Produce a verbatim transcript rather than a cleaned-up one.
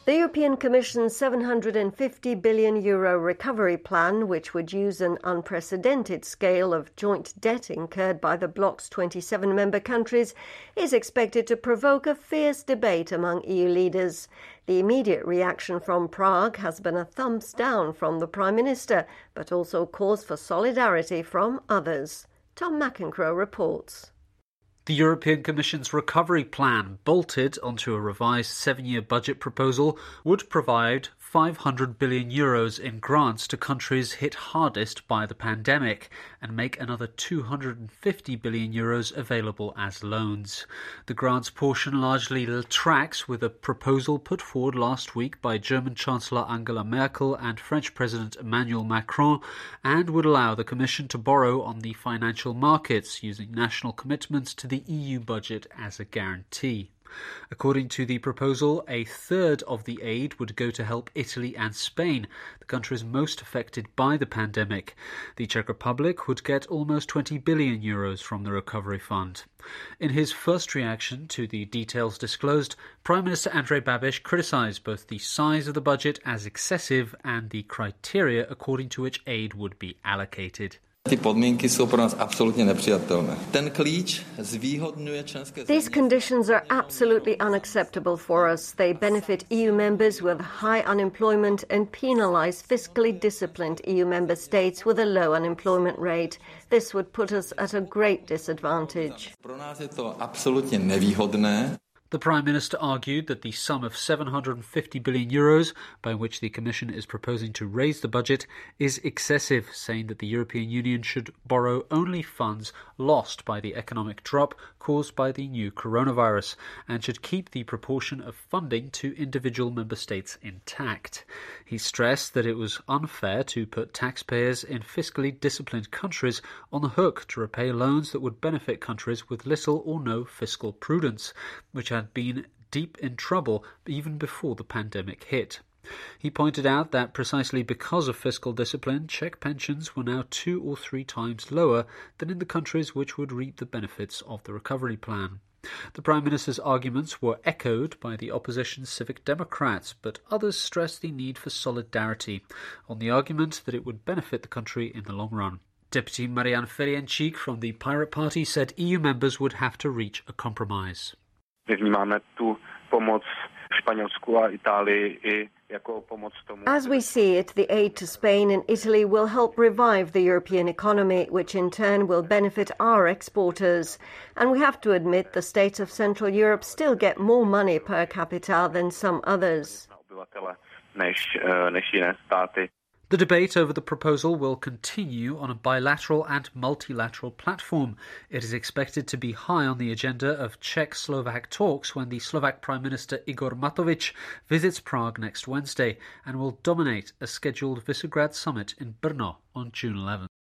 The European Commission's seven hundred fifty billion euro recovery plan, which would use an unprecedented scale of joint debt incurred by the bloc's twenty-seven member countries, is expected to provoke a fierce debate among E U leaders. The immediate reaction from Prague has been a thumbs down from the Prime Minister, but also cause for solidarity from others. Tom McEncroe reports. The European Commission's recovery plan, bolted onto a revised seven-year budget proposal, would provide five hundred billion euros in grants to countries hit hardest by the pandemic and make another two hundred fifty billion euros available as loans. The grants portion largely tracks with a proposal put forward last week by German Chancellor Angela Merkel and French President Emmanuel Macron, and would allow the Commission to borrow on the financial markets using national commitments to the E U budget as a guarantee. According to the proposal, a third of the aid would go to help Italy and Spain, the countries most affected by the pandemic. The Czech Republic would get almost twenty billion euros from the Recovery Fund. In his first reaction to the details disclosed, Prime Minister Andrej Babiš criticised both the size of the budget as excessive and the criteria according to which aid would be allocated. These conditions are absolutely unacceptable for us. They benefit E U members with high unemployment and penalise fiscally disciplined E U member states with a low unemployment rate. This would put us at a great disadvantage. The Prime Minister argued that the sum of seven hundred fifty billion euros, by which the Commission is proposing to raise the budget, is excessive, saying that the European Union should borrow only funds lost by the economic drop caused by the new coronavirus, and should keep the proportion of funding to individual member states intact. He stressed that it was unfair to put taxpayers in fiscally disciplined countries on the hook to repay loans that would benefit countries with little or no fiscal prudence, which had been deep in trouble even before the pandemic hit. He pointed out that precisely because of fiscal discipline, Czech pensions were now two or three times lower than in the countries which would reap the benefits of the recovery plan. The Prime Minister's arguments were echoed by the opposition's Civic Democrats, but others stressed the need for solidarity on the argument that it would benefit the country in the long run. Deputy Marian Ferjenčík from the Pirate Party said E U members would have to reach a compromise. As we see it, the aid to Spain and Italy will help revive the European economy, which in turn will benefit our exporters. And we have to admit the states of Central Europe still get more money per capita than some others. The debate over the proposal will continue on a bilateral and multilateral platform. It is expected to be high on the agenda of Czech-Slovak talks when the Slovak Prime Minister Igor Matovič visits Prague next Wednesday and will dominate a scheduled Visegrad summit in Brno on June eleventh.